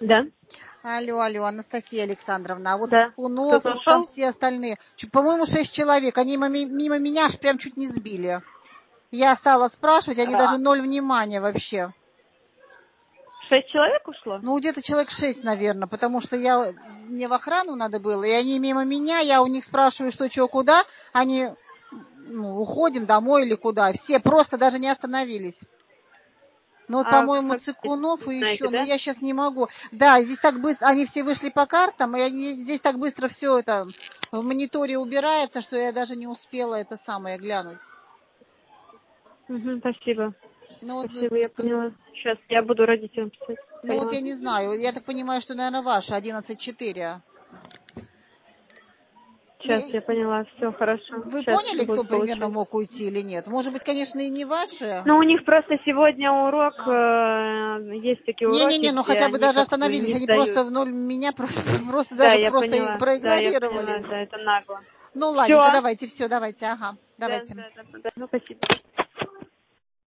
Да. Алло, Анастасия Александровна, а вот Да. Цикунов, там все остальные, по-моему, 6 человек, они мимо меня аж прям чуть не сбили. Я стала спрашивать, они даже 0 внимания вообще. 6 человек ушло? Ну, где-то человек 6, наверное, потому что мне в охрану надо было, и они мимо меня, я у них спрашиваю, что, чего, куда, они, уходим домой или куда, все просто даже не остановились. Ну, вот, по-моему, Цикунов и еще, да? но я сейчас не могу. Да, здесь так быстро, они все вышли по картам, и здесь так быстро все это в мониторе убирается, что я даже не успела это самое глянуть. Спасибо. Ну, Спасибо, я поняла. Сейчас я буду родителям писать. Ну, вот я не знаю, я так понимаю, что, наверное, ваша, 11.4. Сейчас я поняла, все хорошо. Вы Сейчас поняли, кто примерно мог уйти или нет? Может быть, конечно, и не ваши. Ну, у них просто сегодня урок, есть такие уроки, Не-не-не, ну хотя бы даже остановились, они просто в ноль меня просто даже просто проигнорировали. Да, я поняла, да, это нагло. Ну, ладненько, давайте, ага, давайте. Да, ну, спасибо.